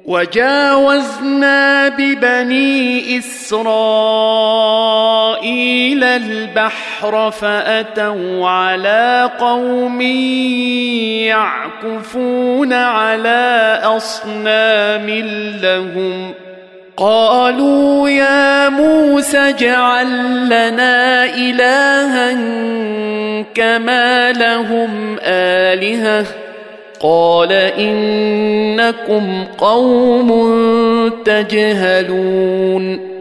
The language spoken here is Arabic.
وجاوزنا ببني إسرائيل البحر فأتوا على قوم يعكفون على أصنام لهم قالوا يا موسى اجعل لنا إلها كما لهم آلهة قال إنكم قوم تجهلون